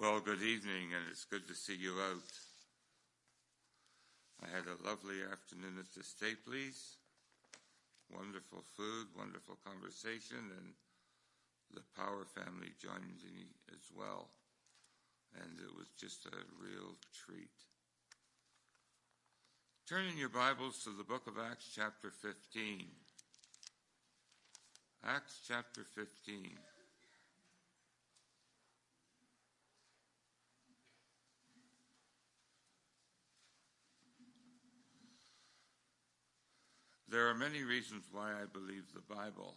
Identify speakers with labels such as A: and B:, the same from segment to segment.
A: Well, good evening, and it's good to see you out. I had a lovely afternoon at the Stapley's. Wonderful food, wonderful conversation, and the Power family joined me as well. And it was just a real treat. Turn in your Bibles to the book of Acts chapter 15. Acts chapter 15. There are many reasons why I believe the Bible.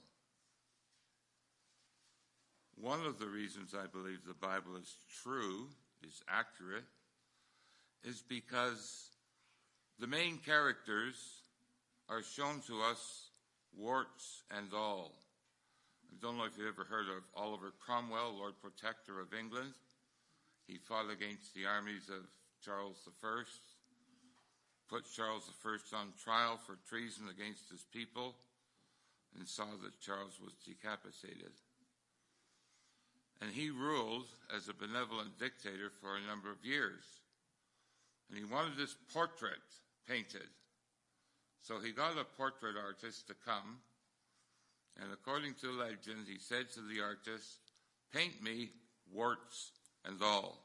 A: One of the reasons I believe the Bible is true, is accurate, is because the main characters are shown to us warts and all. I don't know if you've ever heard of Oliver Cromwell, Lord Protector of England. He fought against the armies of Charles I, put Charles I on trial for treason against his people, and saw that Charles was decapitated. And he ruled as a benevolent dictator for a number of years. And he wanted his portrait painted. So he got a portrait artist to come, and according to legend, he said to the artist, "Paint me warts and all."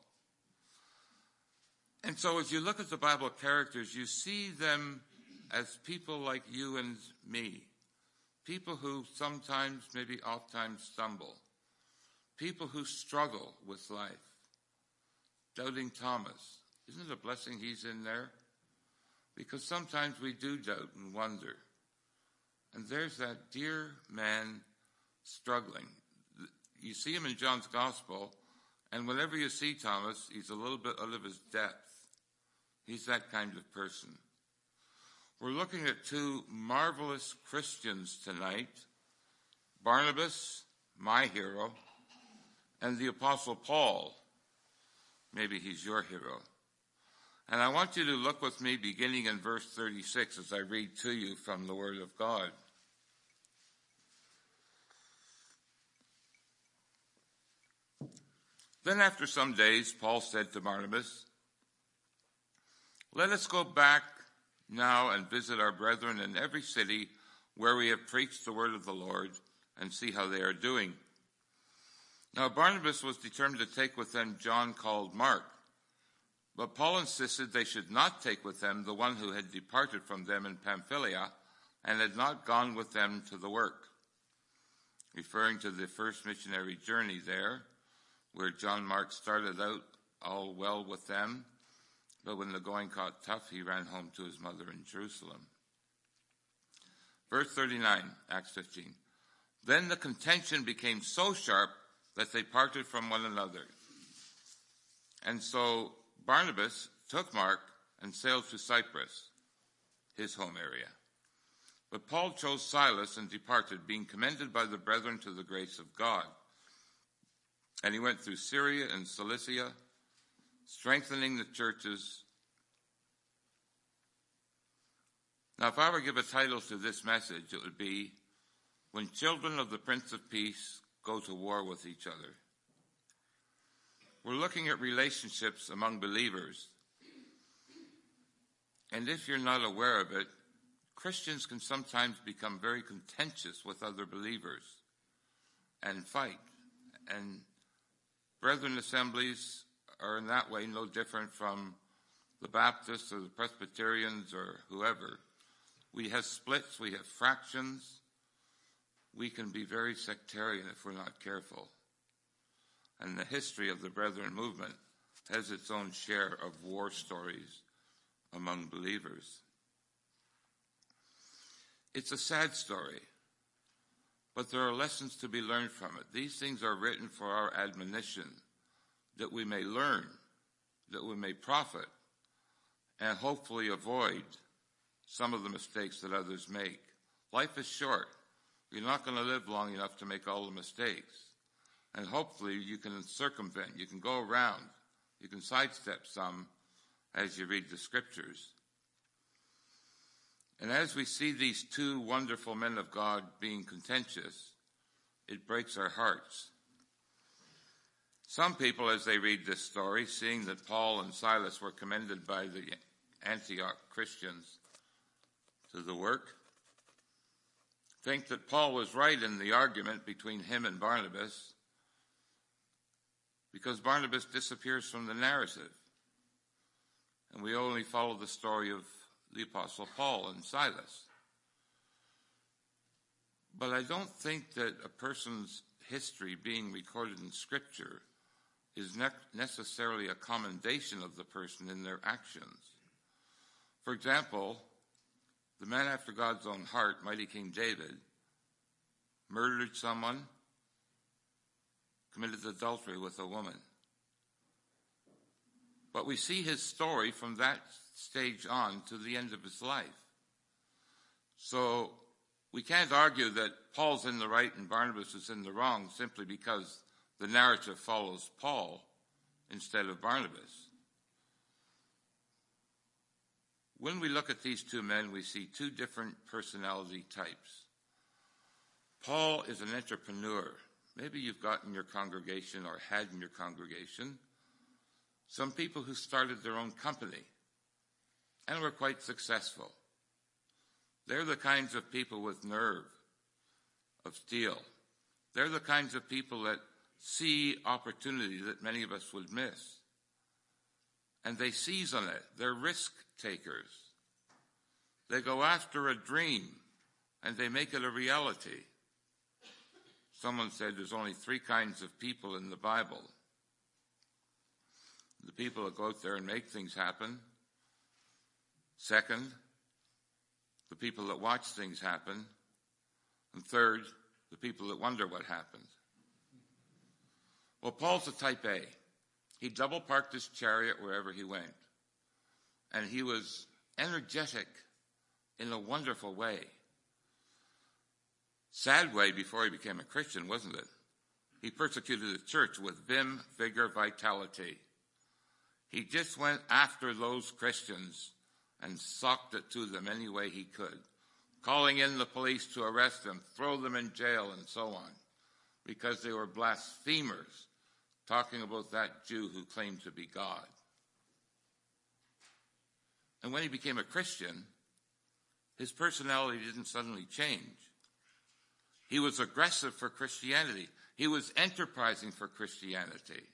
A: And so as you look at the Bible characters, you see them as people like you and me. People who sometimes, maybe oftentimes, stumble. People who struggle with life. Doubting Thomas. Isn't it a blessing he's in there? Because sometimes we do doubt and wonder. And there's that dear man struggling. You see him in John's Gospel, and whenever you see Thomas, he's a little bit out of his depth. He's that kind of person. We're looking at two marvelous Christians tonight. Barnabas, my hero, and the Apostle Paul. Maybe he's your hero. And I want you to look with me beginning in verse 36 as I read to you from the Word of God. Then after some days, Paul said to Barnabas, "Let us go back now and visit our brethren in every city where we have preached the word of the Lord and see how they are doing." Now Barnabas was determined to take with them John called Mark, but Paul insisted they should not take with them the one who had departed from them in Pamphylia and had not gone with them to the work, referring to the first missionary journey there, where John Mark started out all well with them, but when the going got tough, he ran home to his mother in Jerusalem. Verse 39, Acts 15. Then the contention became so sharp that they parted from one another. And so Barnabas took Mark and sailed to Cyprus, his home area. But Paul chose Silas and departed, being commended by the brethren to the grace of God. And he went through Syria and Cilicia, strengthening the churches. Now, if I were to give a title to this message, it would be, "When Children of the Prince of Peace Go to War with Each Other." We're looking at relationships among believers. And if you're not aware of it, Christians can sometimes become very contentious with other believers and fight. And brethren assemblies are in that way no different from the Baptists or the Presbyterians or whoever. We have splits, we have fractions. We can be very sectarian if we're not careful. And the history of the Brethren movement has its own share of war stories among believers. It's a sad story, but there are lessons to be learned from it. These things are written for our admonition, that we may learn, that we may profit, and hopefully avoid some of the mistakes that others make. Life is short. You're not going to live long enough to make all the mistakes. And hopefully you can circumvent, you can go around, you can sidestep some as you read the scriptures. And as we see these two wonderful men of God being contentious, it breaks our hearts. Some people, as they read this story, seeing that Paul and Silas were commended by the Antioch Christians to the work, think that Paul was right in the argument between him and Barnabas, because Barnabas disappears from the narrative, and we only follow the story of the Apostle Paul and Silas. But I don't think that a person's history being recorded in Scripture is necessarily a commendation of the person in their actions. For example, the man after God's own heart, mighty King David, murdered someone, committed adultery with a woman. But we see his story from that stage on to the end of his life. So we can't argue that Paul's in the right and Barnabas is in the wrong simply because the narrative follows Paul instead of Barnabas. When we look at these two men, we see two different personality types. Paul is an entrepreneur. Maybe you've got in your congregation or had in your congregation some people who started their own company and were quite successful. They're the kinds of people with nerve of steel. They're the kinds of people that see opportunity that many of us would miss. And they seize on it. They're risk takers. They go after a dream and they make it a reality. Someone said there's only three kinds of people in the Bible. The people that go out there and make things happen. Second, the people that watch things happen. And third, the people that wonder what happened. Well, Paul's a type A. He double parked his chariot wherever he went. And he was energetic in a wonderful way. Sad way before he became a Christian, wasn't it? He persecuted the church with vim, vigor, vitality. He just went after those Christians and socked it to them any way he could, calling in the police to arrest them, throw them in jail, and so on, because they were blasphemers, talking about that Jew who claimed to be God. And when he became a Christian, his personality didn't suddenly change. He was aggressive for Christianity. He was enterprising for Christianity.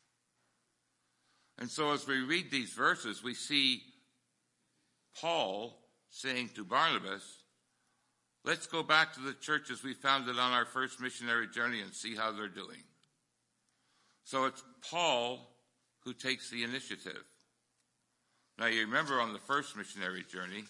A: And so as we read these verses, we see Paul saying to Barnabas, let's go back to the churches we founded on our first missionary journey and see how they're doing. So it's Paul who takes the initiative. Now you remember on the first missionary journey,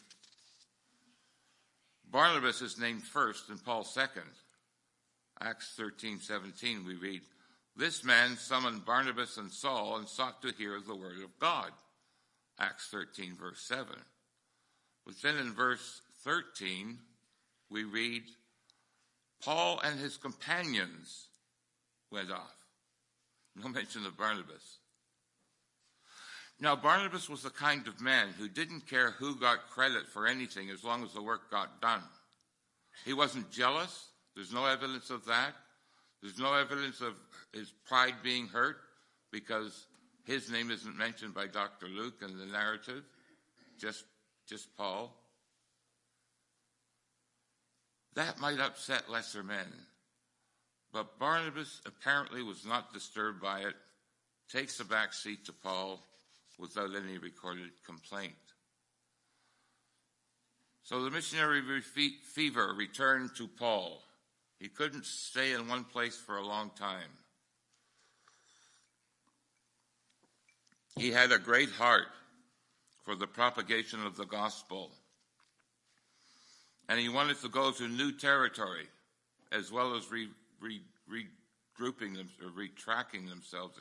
A: Barnabas is named first and Paul second. Acts 13:17 we read, this man summoned Barnabas and Saul and sought to hear the word of God. Acts 13 verse 7. But then in verse 13 we read, Paul and his companions went off. No mention of Barnabas. Now Barnabas was the kind of man who didn't care who got credit for anything as long as the work got done. He wasn't jealous. There's no evidence of that. There's no evidence of his pride being hurt because his name isn't mentioned by Dr. Luke in the narrative, just Paul. That might upset lesser men, but Barnabas apparently was not disturbed by it, takes a back seat to Paul without any recorded complaint. So the missionary fever returned to Paul. He couldn't stay in one place for a long time. He had a great heart for the propagation of the gospel. And he wanted to go to new territory as well as retracking themselves,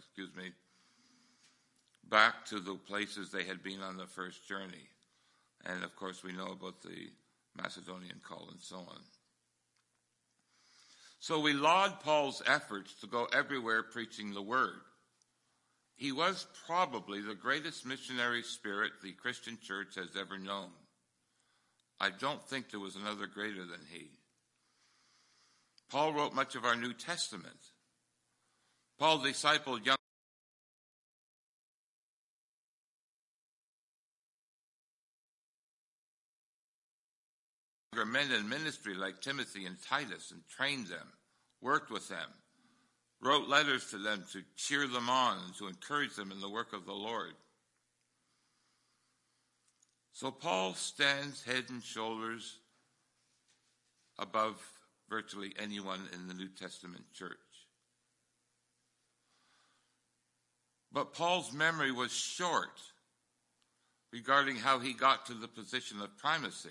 A: back to the places they had been on the first journey. And of course we know about the Macedonian call and so on. So we laud Paul's efforts to go everywhere preaching the word. He was probably the greatest missionary spirit the Christian church has ever known. I don't think there was another greater than he. Paul wrote much of our New Testament. Paul discipled younger men in ministry like Timothy and Titus and trained them, worked with them, wrote letters to them to cheer them on and to encourage them in the work of the Lord. So Paul stands head and shoulders above virtually anyone in the New Testament church. But Paul's memory was short regarding how he got to the position of primacy.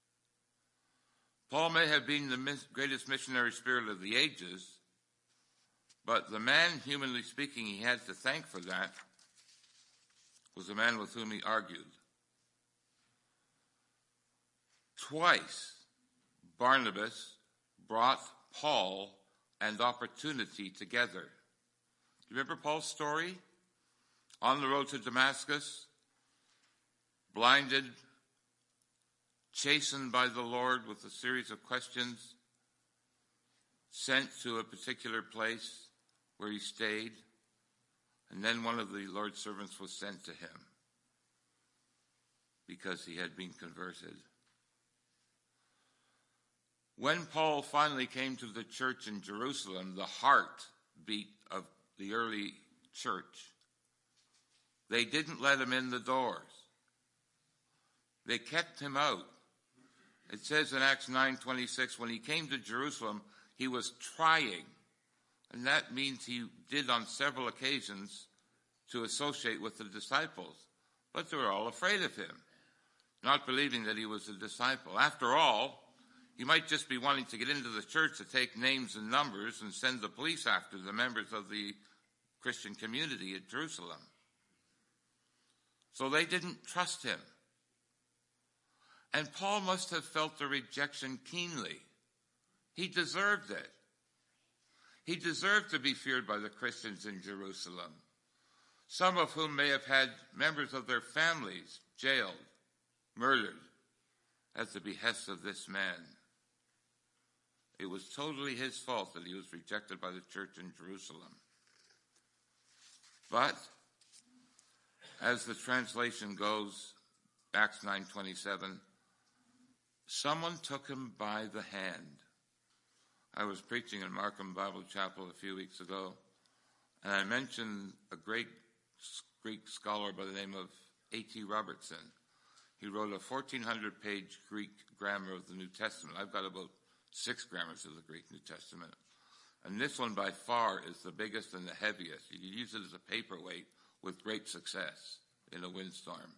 A: Paul may have been the greatest missionary spirit of the ages, but the man, humanly speaking, he had to thank for that was the man with whom he argued. Twice, Barnabas brought Paul and opportunity together. Do you remember Paul's story? On the road to Damascus, blinded, chastened by the Lord with a series of questions, sent to a particular place where he stayed, and then one of the Lord's servants was sent to him because he had been converted. When Paul finally came to the church in Jerusalem, the heartbeat of the early church, they didn't let him in the doors. They kept him out. It says in Acts 9:26, when he came to Jerusalem, he was trying. And that means he did on several occasions to associate with the disciples. But they were all afraid of him, not believing that he was a disciple. After all, he might just be wanting to get into the church to take names and numbers and send the police after the members of the Christian community at Jerusalem. So they didn't trust him. And Paul must have felt the rejection keenly. He deserved it. He deserved to be feared by the Christians in Jerusalem, some of whom may have had members of their families jailed, murdered, at the behest of this man. It was totally his fault that he was rejected by the church in Jerusalem. But, as the translation goes, Acts 9:27, someone took him by the hand. I was preaching in Markham Bible Chapel a few weeks ago, and I mentioned a great Greek scholar by the name of A.T. Robertson. He wrote a 1,400-page Greek grammar of the New Testament. I've got about 6 grammars of the Greek New Testament. And this one by far is the biggest and the heaviest. You can use it as a paperweight with great success in a windstorm.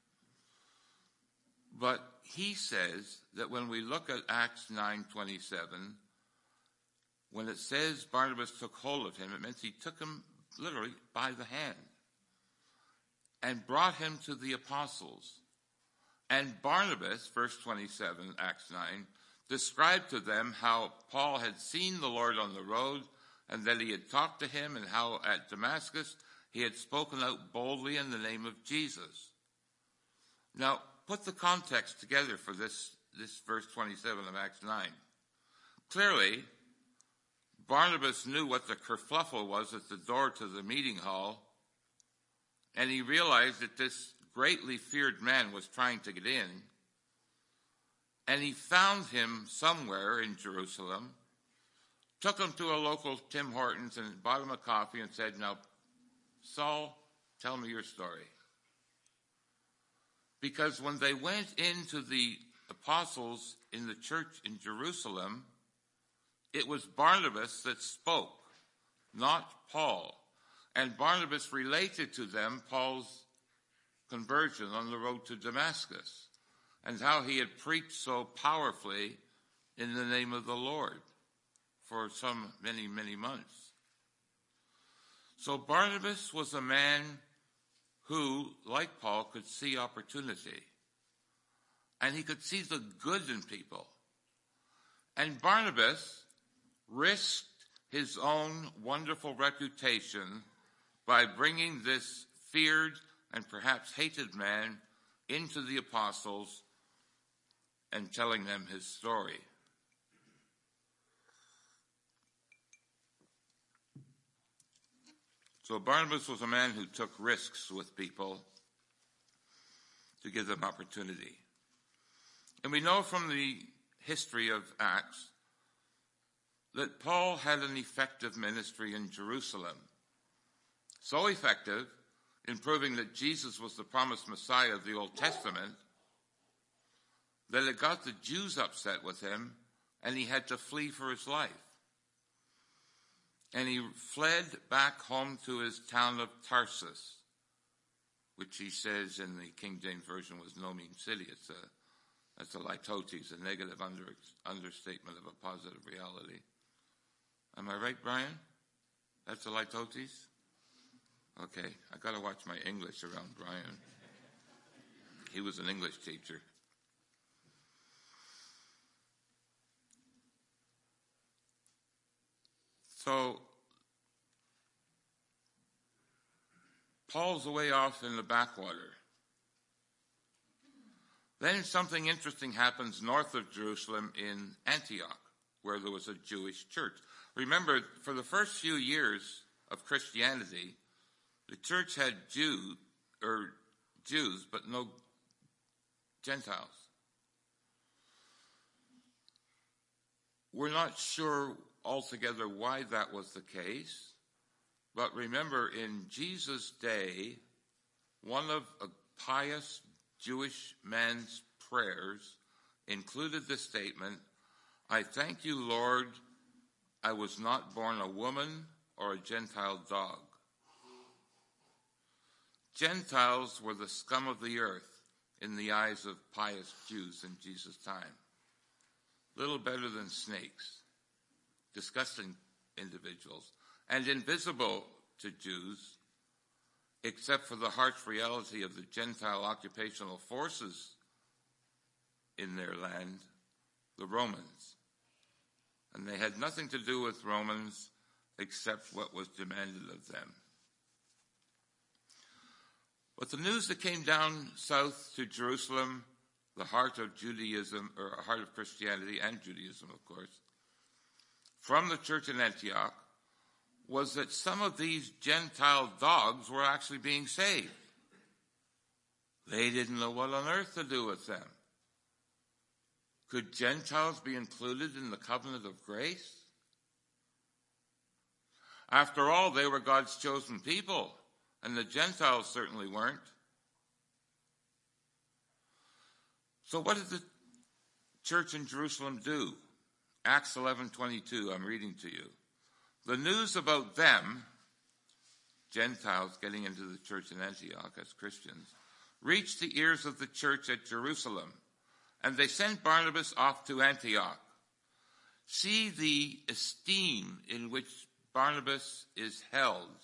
A: But he says that when we look at Acts 9:27, when it says Barnabas took hold of him, it means he took him literally by the hand and brought him to the apostles. And Barnabas, verse 27, Acts 9, described to them how Paul had seen the Lord on the road and that he had talked to him, and how at Damascus he had spoken out boldly in the name of Jesus. Now, put the context together for this verse 27 of Acts 9. Clearly, Barnabas knew what the kerfluffle was at the door to the meeting hall, and he realized that this greatly feared man was trying to get in, and he found him somewhere in Jerusalem, took him to a local Tim Hortons and bought him a coffee and said, "Now, Saul, tell me your story." Because when they went into the apostles in the church in Jerusalem, it was Barnabas that spoke, not Paul. And Barnabas related to them Paul's conversion on the road to Damascus and how he had preached so powerfully in the name of the Lord for some many, many months. So Barnabas was a man who, like Paul, could see opportunity. And he could see the good in people. And Barnabas risked his own wonderful reputation by bringing this feared and perhaps hated man into the apostles and telling them his story. So Barnabas was a man who took risks with people to give them opportunity. And we know from the history of Acts that Paul had an effective ministry in Jerusalem. So effective in proving that Jesus was the promised Messiah of the Old Testament that it got the Jews upset with him, and he had to flee for his life. And he fled back home to his town of Tarsus, which he says in the King James Version was no mean city. That's a litotes, a negative understatement of a positive reality. Am I right, Brian? That's a litotes? Okay, I got to watch my English around Brian. He was an English teacher. So, Paul's away off in the backwater. Then something interesting happens north of Jerusalem in Antioch, where there was a Jewish church. Remember, for the first few years of Christianity, the church had Jews, but no Gentiles. We're not sure altogether why that was the case, but remember, in Jesus' day, one of a pious Jewish man's prayers included the statement, "I thank you, Lord, I was not born a woman or a Gentile dog." Gentiles were the scum of the earth in the eyes of pious Jews in Jesus' time. Little better than snakes, disgusting individuals, and invisible to Jews, except for the harsh reality of the Gentile occupational forces in their land, the Romans. And they had nothing to do with Romans except what was demanded of them. But the news that came down south to Jerusalem, the heart of Judaism, or heart of Christianity and Judaism, of course, from the church in Antioch, was that some of these Gentile dogs were actually being saved. They didn't know what on earth to do with them. Could Gentiles be included in the covenant of grace? After all, they were God's chosen people, and the Gentiles certainly weren't. So what did the church in Jerusalem do? Acts 11:22, I'm reading to you. The news about them, Gentiles getting into the church in Antioch as Christians, reached the ears of the church at Jerusalem, and they sent Barnabas off to Antioch. See the esteem in which Barnabas is held,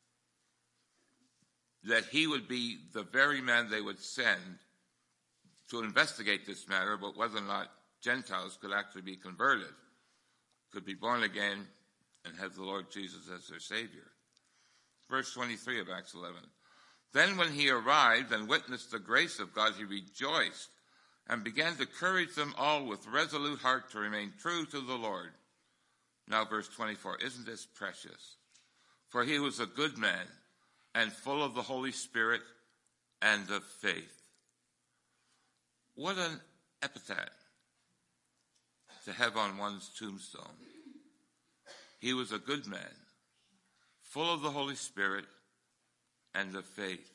A: that he would be the very man they would send to investigate this matter about whether or not Gentiles could actually be converted, could be born again, and have the Lord Jesus as their Savior. Verse 23 of Acts 11. Then when he arrived and witnessed the grace of God, he rejoiced and began to encourage them all with resolute heart to remain true to the Lord. Now verse 24. Isn't this precious? For he was a good man and full of the Holy Spirit and of faith. What an epithet to have on one's tombstone. He was a good man, full of the Holy Spirit and of faith.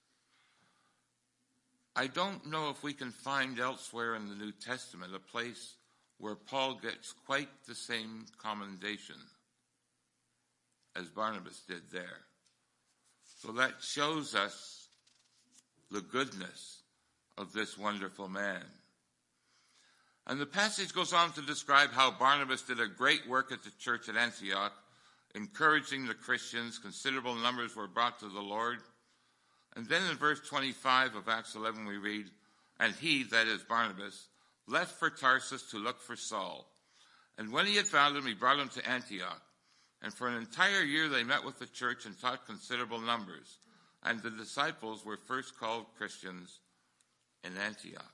A: I don't know if we can find elsewhere in the New Testament a place where Paul gets quite the same commendation as Barnabas did there. So that shows us the goodness of this wonderful man. And the passage goes on to describe how Barnabas did a great work at the church at Antioch, encouraging the Christians. Considerable numbers were brought to the Lord. And then in verse 25 of Acts 11 we read, "And he," that is Barnabas, "left for Tarsus to look for Saul. And when he had found him, he brought him to Antioch. And for an entire year they met with the church and taught considerable numbers. And the disciples were first called Christians in Antioch."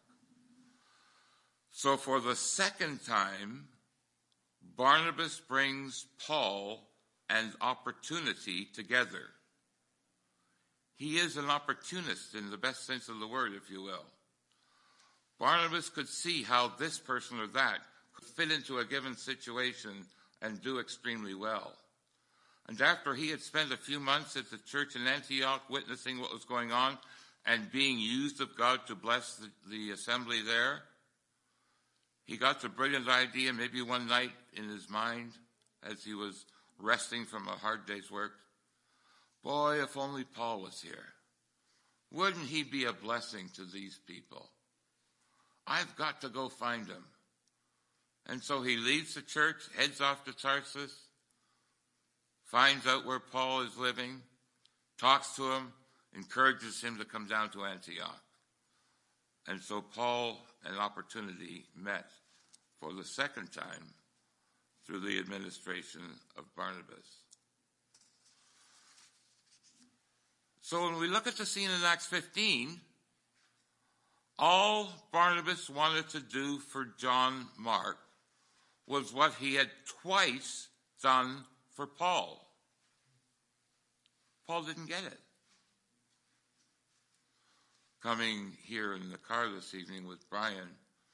A: So for the second time, Barnabas brings Paul and opportunity together. He is an opportunist in the best sense of the word, if you will. Barnabas could see how this person or that could fit into a given situation and do extremely well. And after he had spent a few months at the church in Antioch witnessing what was going on and being used of God to bless the assembly there, he got the brilliant idea maybe one night in his mind as he was resting from a hard day's work. Boy, if only Paul was here. Wouldn't he be a blessing to these people? I've got to go find him. And so he leaves the church, heads off to Tarsus, finds out where Paul is living, talks to him, encourages him to come down to Antioch. And so Paul and opportunity met for the second time through the administration of Barnabas. So when we look at the scene in Acts 15, all Barnabas wanted to do for John Mark was what he had twice done for Paul. Paul didn't get it. Coming here in the car this evening with Brian,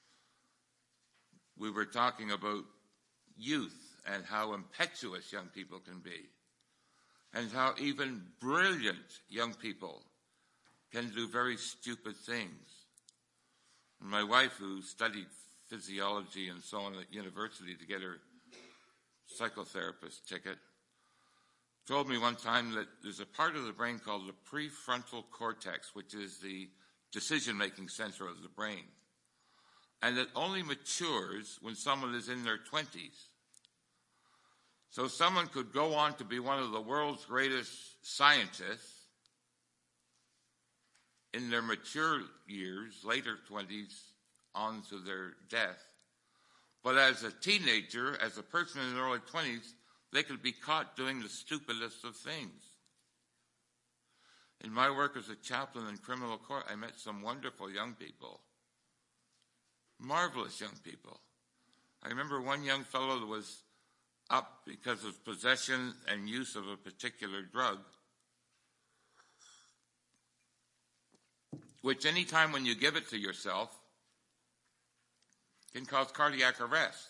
A: we were talking about youth and how impetuous young people can be, and how even brilliant young people can do very stupid things. And my wife, who studied physiology and so on at university to get her psychotherapist ticket, told me one time that there's a part of the brain called the prefrontal cortex, which is the decision-making center of the brain. And it only matures when someone is in their 20s. So someone could go on to be one of the world's greatest scientists in their mature years, later 20s, on to their death. But as a teenager, as a person in their early 20s, they could be caught doing the stupidest of things. In my work as a chaplain in criminal court, I met some wonderful young people. Marvelous young people. I remember one young fellow that was up because of possession and use of a particular drug, which any time when you give it to yourself can cause cardiac arrest.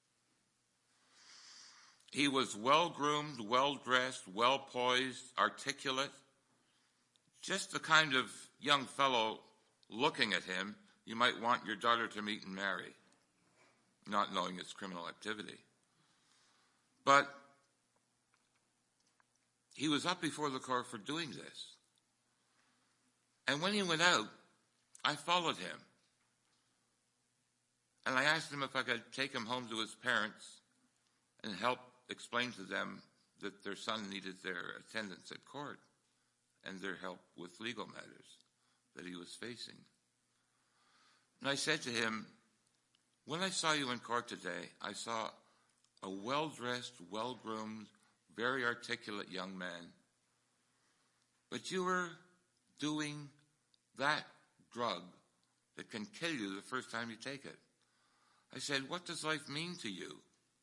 A: He was well-groomed, well-dressed, well-poised, articulate, just the kind of young fellow looking at him you might want your daughter to meet and marry, not knowing it's criminal activity. But he was up before the court for doing this. And when he went out, I followed him. And I asked him if I could take him home to his parents and help explain to them that their son needed their attendance at court and their help with legal matters that he was facing. And I said to him, when I saw you in court today, I saw a well-dressed, well-groomed, very articulate young man. But you were doing that drug that can kill you the first time you take it. I said, what does life mean to you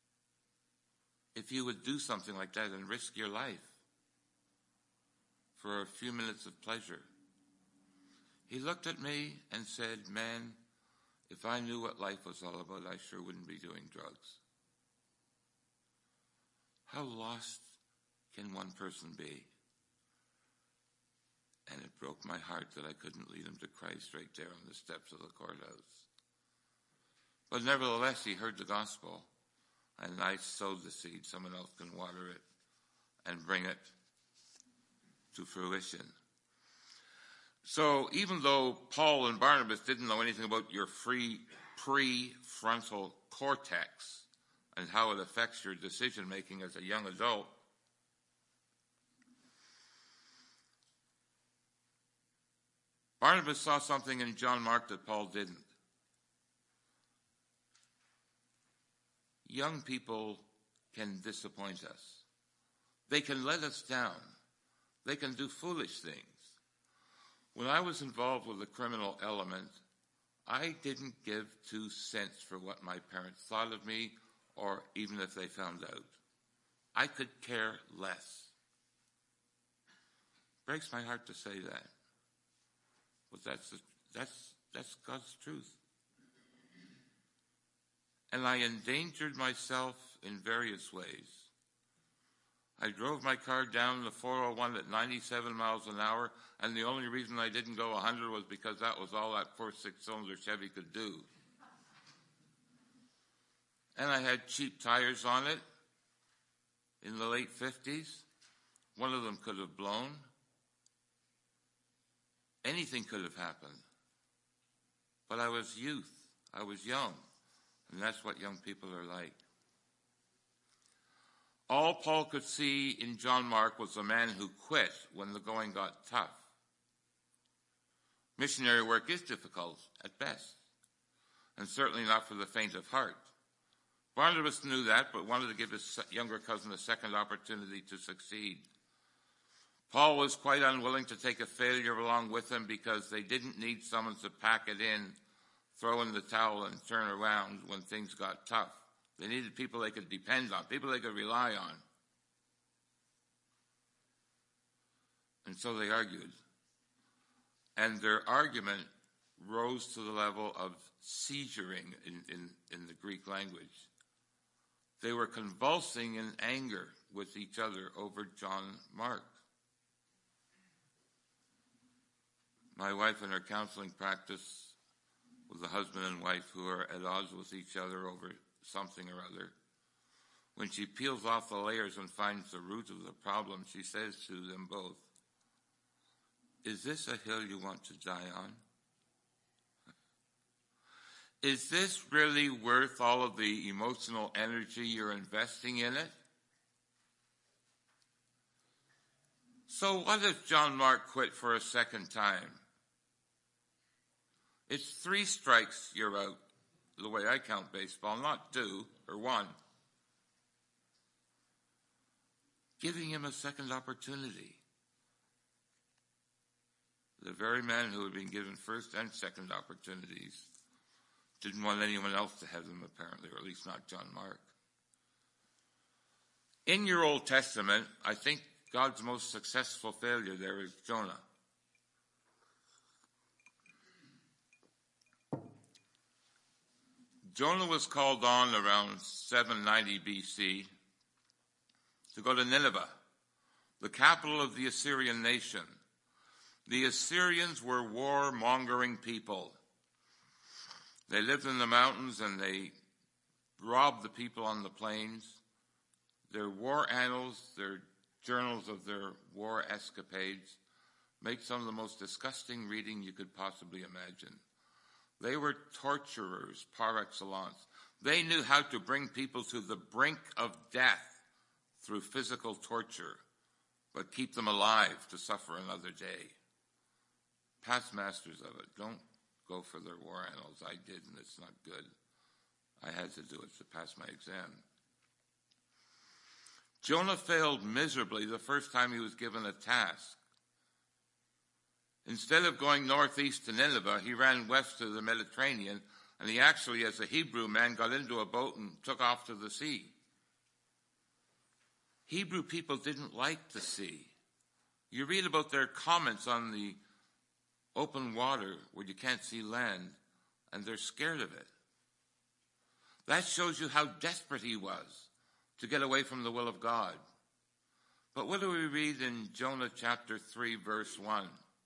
A: if you would do something like that and risk your life for a few minutes of pleasure? He looked at me and said, man, if I knew what life was all about, I sure wouldn't be doing drugs. How lost can one person be? And it broke my heart that I couldn't lead him to Christ right there on the steps of the courthouse. But nevertheless, he heard the gospel, and I sowed the seed. Someone else can water it and bring it to fruition. So even though Paul and Barnabas didn't know anything about your prefrontal cortex and how it affects your decision-making as a young adult, Barnabas saw something in John Mark that Paul didn't. Young people can disappoint us. They can let us down. They can do foolish things. When I was involved with the criminal element, I didn't give 2 cents for what my parents thought of me, or even if they found out. I could care less. Breaks my heart to say that. But that's God's truth. And I endangered myself in various ways. I drove my car down the 401 at 97 miles an hour, and the only reason I didn't go 100 was because that was all that 4.6-cylinder Chevy could do. And I had cheap tires on it in the late 50s. One of them could have blown. Anything could have happened. But I was youth. I was young. And that's what young people are like. All Paul could see in John Mark was a man who quit when the going got tough. Missionary work is difficult at best, and certainly not for the faint of heart. Barnabas knew that, but wanted to give his younger cousin a second opportunity to succeed. Paul was quite unwilling to take a failure along with him because they didn't need someone to pack it in, throw in the towel, and turn around when things got tough. They needed people they could depend on, people they could rely on. And so they argued. And their argument rose to the level of seizuring in the Greek language. They were convulsing in anger with each other over John Mark. My wife in her counseling practice with a husband and wife who are at odds with each other over something or other. When she peels off the layers and finds the root of the problem, she says to them both, "Is this a hill you want to die on? Is this really worth all of the emotional energy you're investing in it? So what if John Mark quit for a second time? It's 3 strikes, you're out, the way I count baseball, not 2 or 1. Giving him a second opportunity. The very man who had been given first and second opportunities didn't want anyone else to have them, apparently, or at least not John Mark. In your Old Testament, I think God's most successful failure there is Jonah. Jonah was called on around 790 BC to go to Nineveh, the capital of the Assyrian nation. The Assyrians were war-mongering people. They lived in the mountains and they robbed the people on the plains. Their war annals, their journals of their war escapades, make some of the most disgusting reading you could possibly imagine. They were torturers par excellence. They knew how to bring people to the brink of death through physical torture, but keep them alive to suffer another day. Past masters of it. Don't go for their war annals. I did, and it's not good. I had to do it to pass my exam. Jonah failed miserably the first time he was given a task. Instead of going northeast to Nineveh, he ran west to the Mediterranean, and he actually, as a Hebrew man, got into a boat and took off to the sea. Hebrew people didn't like the sea. You read about their comments on the open water where you can't see land, and they're scared of it. That shows you how desperate he was to get away from the will of God. But what do we read in Jonah chapter 3, verse 1?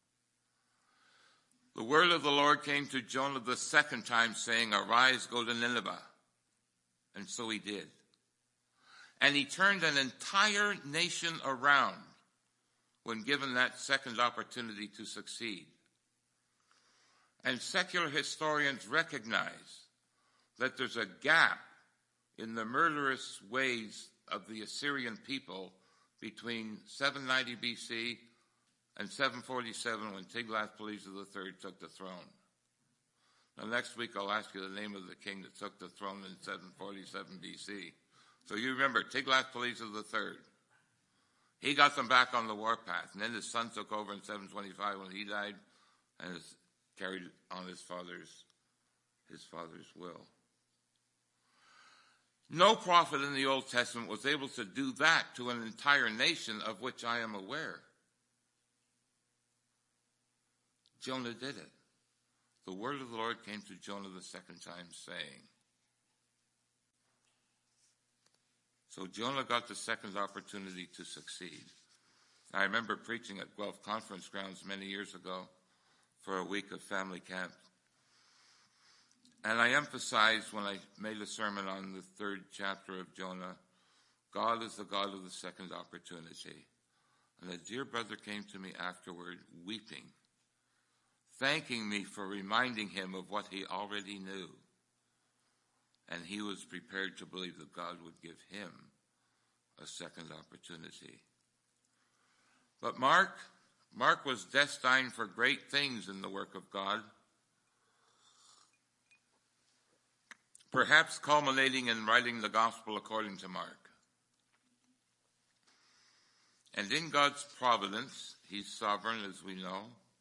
A: The word of the Lord came to Jonah the second time, saying, "Arise, go to Nineveh." And so he did. And he turned an entire nation around when given that second opportunity to succeed. And secular historians recognize that there's a gap in the murderous ways of the Assyrian people between 790 BC and 747 when Tiglath-Pileser III took the throne. Now next week I'll ask you the name of the king that took the throne in 747 BC. So you remember Tiglath-Pileser III. He got them back on the warpath, and then his son took over in 725 when he died and has carried on his father's will. No prophet in the Old Testament was able to do that to an entire nation of which I am aware. Jonah did it. The word of the Lord came to Jonah the second time, saying. So Jonah got the second opportunity to succeed. I remember preaching at Guelph Conference Grounds many years ago for a week of family camp. And I emphasized when I made a sermon on the third chapter of Jonah, God is the God of the second opportunity. And a dear brother came to me afterward weeping, thanking me for reminding him of what he already knew. And he was prepared to believe that God would give him a second opportunity. But Mark was destined for great things in the work of God, perhaps culminating in writing the gospel according to Mark. And in God's providence, he's sovereign, as we know,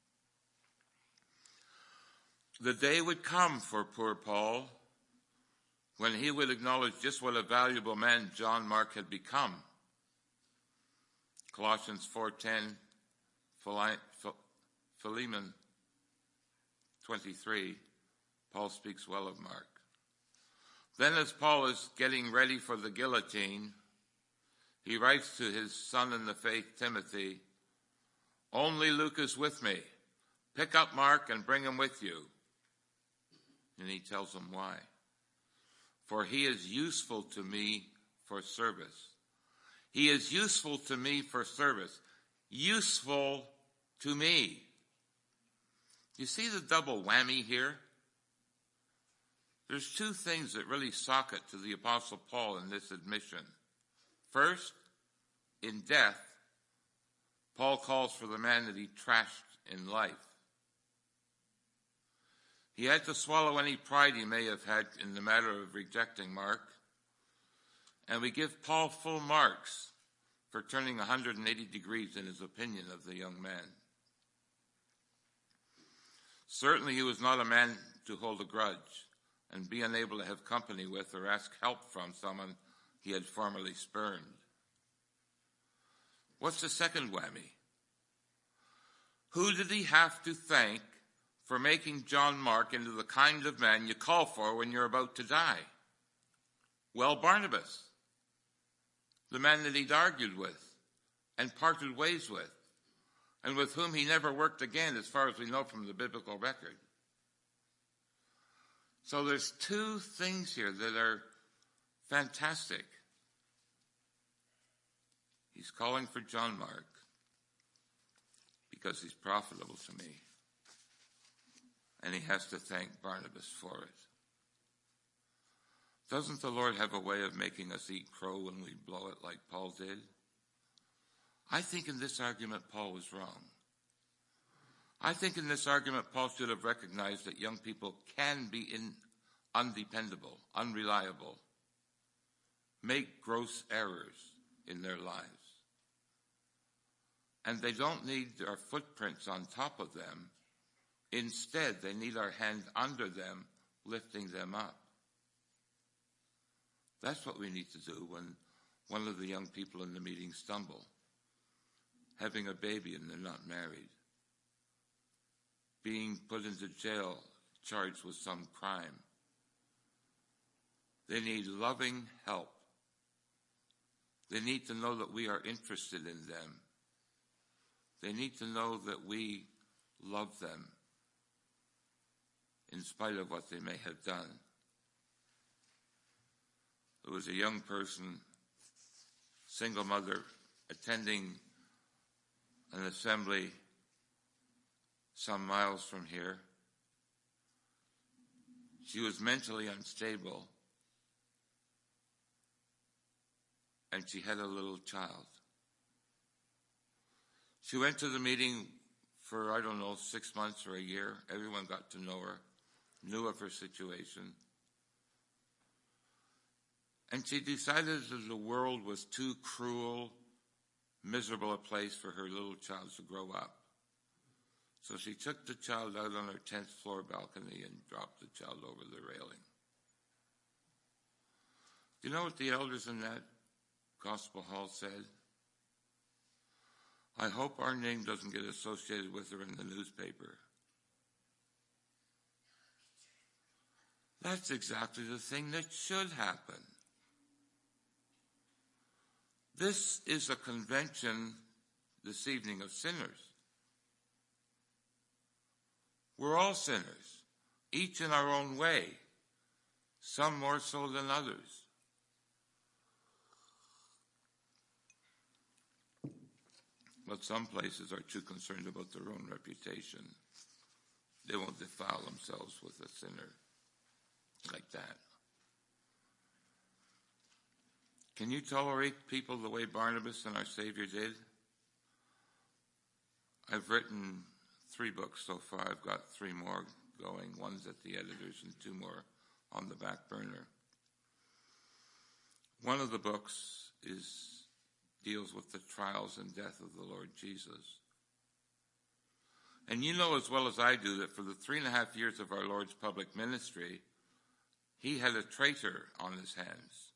A: the day would come for poor Paul when he would acknowledge just what a valuable man John Mark had become. Colossians 4:10, Philemon 23, Paul speaks well of Mark. Then as Paul is getting ready for the guillotine, he writes to his son in the faith, Timothy, "Only Luke is with me. Pick up Mark and bring him with you." And he tells him why. "For he is useful to me for service." He is useful to me for service. Useful to me. You see the double whammy here? There's two things that really socket to the Apostle Paul in this admission. First, in death, Paul calls for the man that he trashed in life. He had to swallow any pride he may have had in the matter of rejecting Mark. And we give Paul full marks for turning 180 degrees in his opinion of the young man. Certainly he was not a man to hold a grudge and be unable to have company with or ask help from someone he had formerly spurned. What's the second whammy? Who did he have to thank for making John Mark into the kind of man you call for when you're about to die? Well, Barnabas, the man that he'd argued with and parted ways with, and with whom he never worked again, as far as we know from the biblical record. So there's two things here that are fantastic. He's calling for John Mark because he's profitable to me. And he has to thank Barnabas for it. Doesn't the Lord have a way of making us eat crow when we blow it like Paul did? I think in this argument Paul was wrong. I think in this argument Paul should have recognized that young people can be undependable, unreliable, make gross errors in their lives. And they don't need our footprints on top of them. Instead, they need our hand under them, lifting them up. That's what we need to do when one of the young people in the meeting stumble, having a baby and they're not married, being put into jail, charged with some crime. They need loving help. They need to know that we are interested in them. They need to know that we love them in spite of what they may have done. There was a young person, single mother, attending an assembly some miles from here. She was mentally unstable, and she had a little child. She went to the meeting for, 6 months or a year. Everyone got to know her, knew of her situation. And she decided that the world was too cruel, miserable a place for her little child to grow up. So she took the child out on her 10th floor balcony and dropped the child over the railing. Do you know what the elders in that gospel hall said? I hope our name doesn't get associated with her in the newspaper. That's exactly the thing that should happen. This is a convention this evening of sinners. We're all sinners, each in our own way, some more so than others. But some places are too concerned about their own reputation. They won't defile themselves with a sinner like that. Can you tolerate people the way Barnabas and our Savior did? I've written 3 books so far. I've got 3 more going. One's at the editors and 2 more on the back burner. One of the books deals with the trials and death of the Lord Jesus. And you know as well as I do that for the 3.5 years of our Lord's public ministry, he had a traitor on his hands.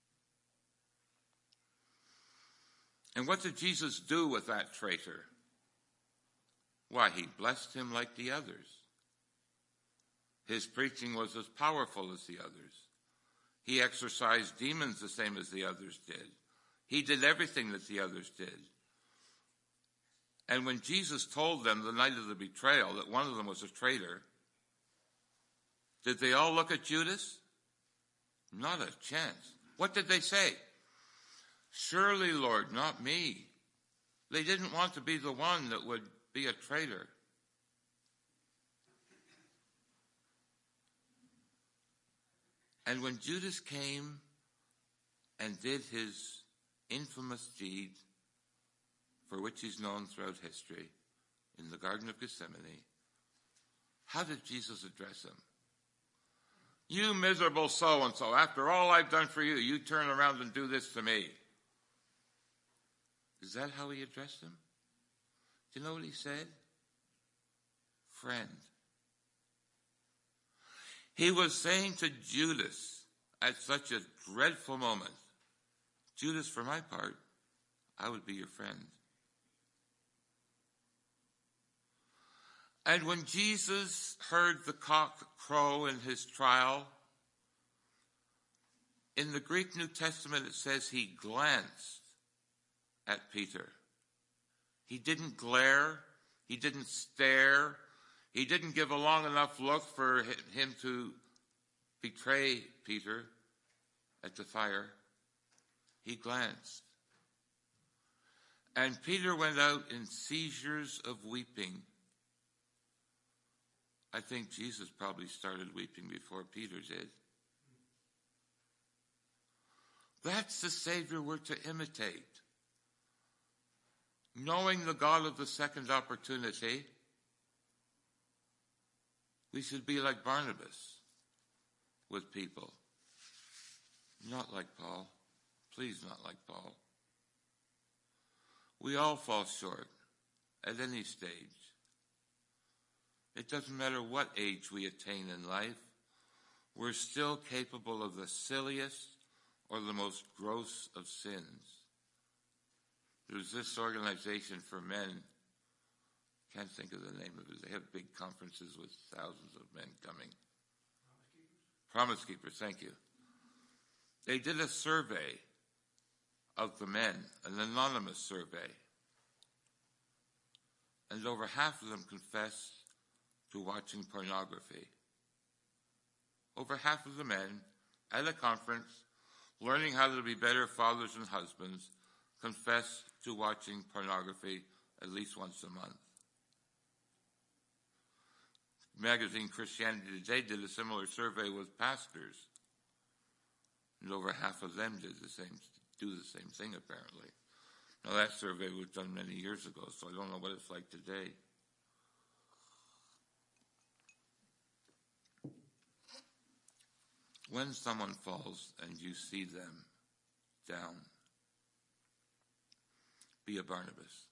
A: And what did Jesus do with that traitor? Why, he blessed him like the others. His preaching was as powerful as the others. He exorcised demons the same as the others did. He did everything that the others did. And when Jesus told them the night of the betrayal that one of them was a traitor, did they all look at Judas? Not a chance. What did they say? Surely, Lord, not me. They didn't want to be the one that would be a traitor. And when Judas came and did his infamous deed, for which he's known throughout history, in the Garden of Gethsemane, how did Jesus address him? You miserable so-and-so, after all I've done for you, you turn around and do this to me. Is that how he addressed him? Do you know what he said? Friend. He was saying to Judas at such a dreadful moment, Judas, for my part, I would be your friend. And when Jesus heard the cock crow in his trial, in the Greek New Testament it says he glanced at Peter. He didn't glare. He didn't stare. He didn't give a long enough look for him to betray Peter at the fire. He glanced. And Peter went out in seizures of weeping. I think Jesus probably started weeping before Peter did. That's the Savior we're to imitate. Knowing the God of the second opportunity, we should be like Barnabas with people. Not like Paul. Please, not like Paul. We all fall short at any stage. It doesn't matter what age we attain in life, we're still capable of the silliest or the most gross of sins. There's this organization for men, can't think of the name of it. They have big conferences with thousands of men coming. Promise Keepers, thank you. They did a survey of the men, an anonymous survey. And over half of them confessed to watching pornography. Over half of the men at a conference, learning how to be better fathers and husbands, confessed to watching pornography at least once a month. Magazine Christianity Today did a similar survey with pastors, and over half of them do the same thing apparently. Now that survey was done many years ago, so I don't know what it's like today. When someone falls and you see them down, be a Barnabas.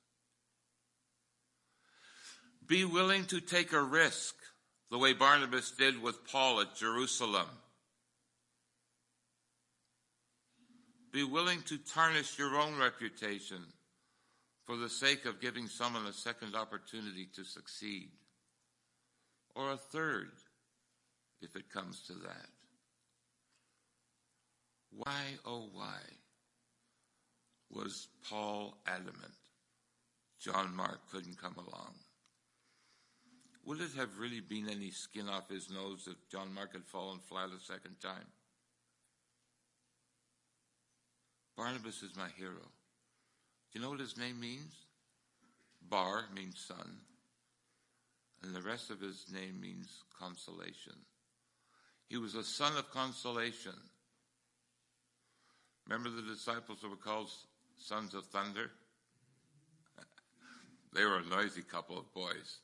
A: Be willing to take a risk the way Barnabas did with Paul at Jerusalem. be willing to tarnish your own reputation for the sake of giving someone a second opportunity to succeed, or a third, if it comes to that. Why, oh why, was Paul adamant John Mark couldn't come along? Would it have really been any skin off his nose if John Mark had fallen flat a second time? Barnabas is my hero. Do you know what his name means? Bar means son, and the rest of his name means consolation. He was a son of consolation. Remember the disciples that were called sons of thunder? They were a noisy couple of boys.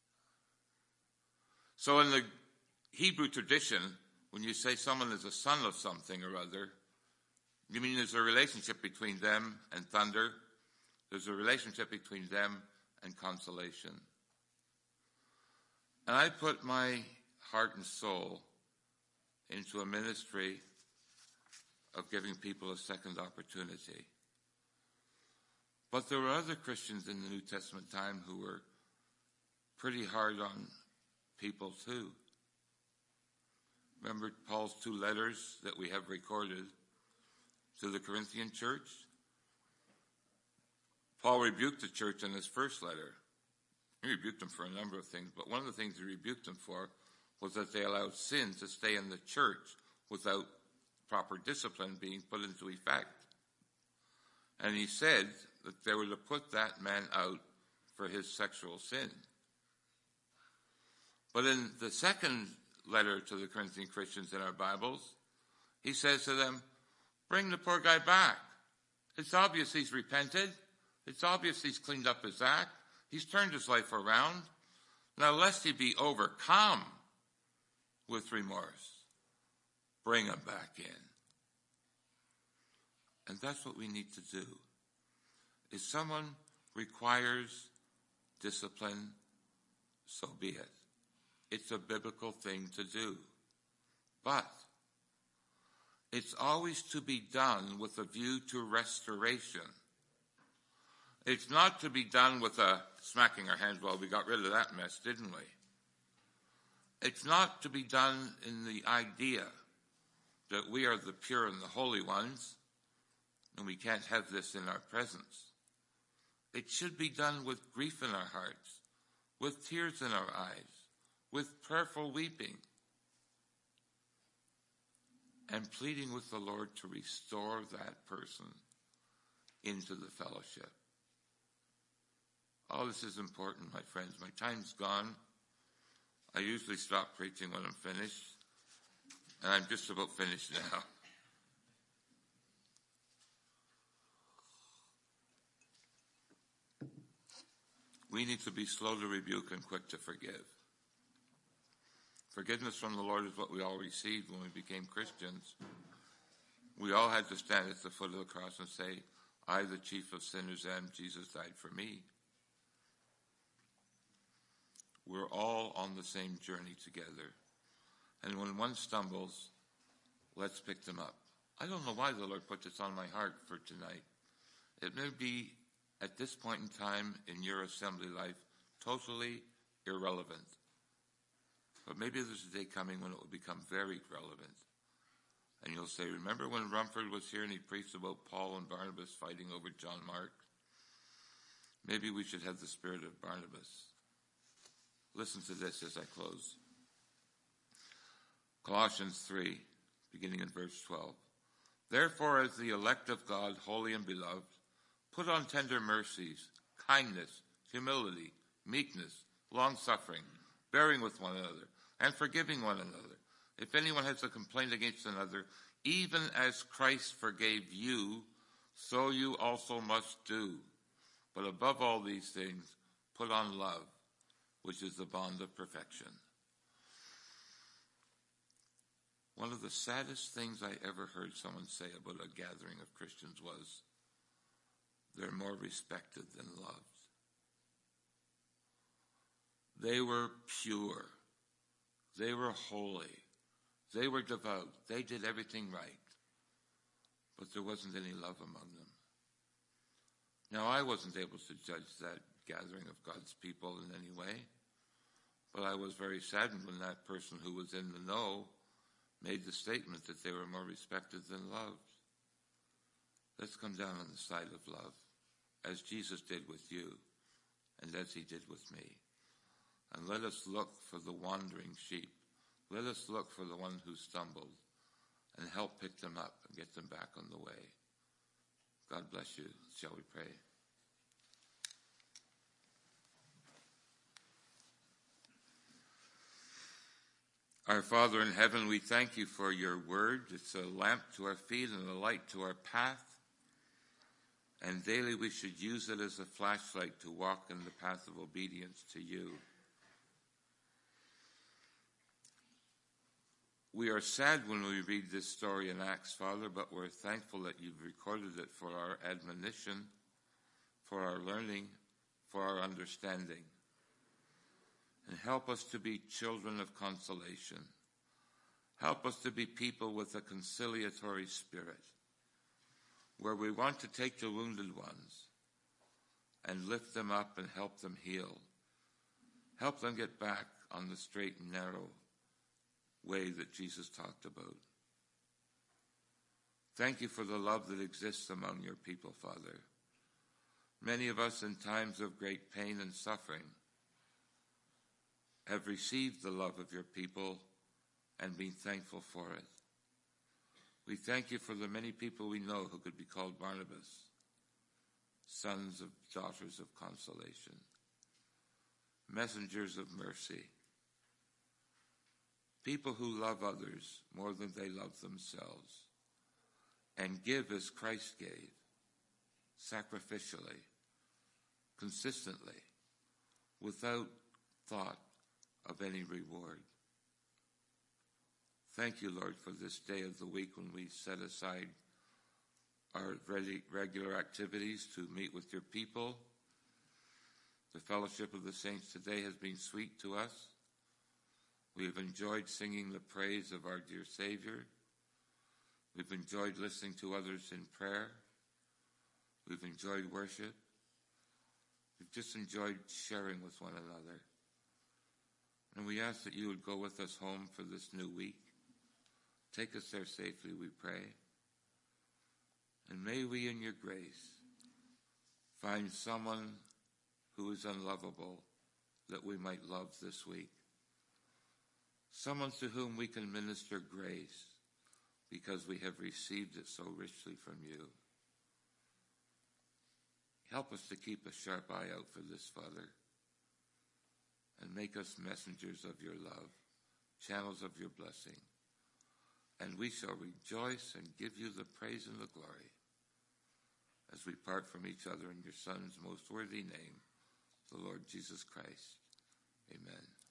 A: So in the Hebrew tradition, when you say someone is a son of something or other, you mean there's a relationship between them and thunder. There's a relationship between them and consolation. And I put my heart and soul into a ministry of giving people a second opportunity. But there were other Christians in the New Testament time who were pretty hard on people too. Remember Paul's 2 letters that we have recorded to the Corinthian church? Paul rebuked the church in his first letter. He rebuked them for a number of things, but one of the things he rebuked them for was that they allowed sin to stay in the church without proper discipline being put into effect. And he said that they were to put that man out for his sexual sin. But in the second letter to the Corinthian Christians in our Bibles, he says to them, bring the poor guy back. It's obvious he's repented. It's obvious he's cleaned up his act. He's turned his life around. Now, lest he be overcome with remorse, bring him back in. And that's what we need to do. If someone requires discipline, so be it. It's a biblical thing to do. But it's always to be done with a view to restoration. It's not to be done with a smacking our hands, well, we got rid of that mess, didn't we? It's not to be done in the idea that we are the pure and the holy ones, and we can't have this in our presence. It should be done with grief in our hearts, with tears in our eyes, with prayerful weeping, and pleading with the Lord to restore that person into the fellowship. Oh, this is important, my friends. My time's gone. I usually stop preaching when I'm finished, and I'm just about finished now. We need to be slow to rebuke and quick to forgive. Forgiveness from the Lord is what we all received when we became Christians. We all had to stand at the foot of the cross and say, I, the chief of sinners, am. Jesus died for me. We're all on the same journey together. And when one stumbles, let's pick them up. I don't know why the Lord put this on my heart for tonight. It may be, at this point in time in your assembly life, totally irrelevant. But maybe there's a day coming when it will become very relevant. And you'll say, remember when Rumford was here and he preached about Paul and Barnabas fighting over John Mark? Maybe we should have the spirit of Barnabas. Listen to this as I close. Colossians 3, beginning in verse 12. Therefore, as the elect of God, holy and beloved, put on tender mercies, kindness, humility, meekness, long-suffering, bearing with one another, and forgiving one another. If anyone has a complaint against another, even as Christ forgave you, so you also must do. But above all these things, put on love, which is the bond of perfection. One of the saddest things I ever heard someone say about a gathering of Christians was, they're more respected than loved. They were pure. They were holy. They were devout. They did everything right. but there wasn't any love among them. Now, I wasn't able to judge that gathering of God's people in any way, but I was very saddened when that person who was in the know made the statement that they were more respected than loved. Let's come down on the side of love, as Jesus did with you and as he did with me. And let us look for the wandering sheep. Let us look for the one who stumbled and help pick them up and get them back on the way. God bless you. Shall we pray? Our Father in heaven, we thank you for your word. It's a lamp to our feet and a light to our path. And daily we should use it as a flashlight to walk in the path of obedience to you. We are sad when we read this story in Acts, Father, but we're thankful that you've recorded it for our admonition, for our learning, for our understanding. And help us to be children of consolation. Help us to be people with a conciliatory spirit, where we want to take the wounded ones and lift them up and help them heal. Help them get back on the straight and narrow way that Jesus talked about. Thank you for the love that exists among your people, Father. Many of us in times of great pain and suffering have received the love of your people and been thankful for it. We thank you for the many people we know who could be called Barnabas, sons of daughters of consolation, messengers of mercy, people who love others more than they love themselves, and give as Christ gave, sacrificially, consistently, without thought of any reward. Thank you, Lord, for this day of the week when we set aside our regular activities to meet with your people. The fellowship of the saints today has been sweet to us. We have enjoyed singing the praise of our dear Savior. We've enjoyed listening to others in prayer. We've enjoyed worship. We've just enjoyed sharing with one another. And we ask that you would go with us home for this new week. Take us there safely, we pray. And may we, in your grace, find someone who is unlovable that we might love this week. Someone to whom we can minister grace because we have received it so richly from you. Help us to keep a sharp eye out for this, Father, and make us messengers of your love, channels of your blessing. And we shall rejoice and give you the praise and the glory as we part from each other in your Son's most worthy name, the Lord Jesus Christ. Amen.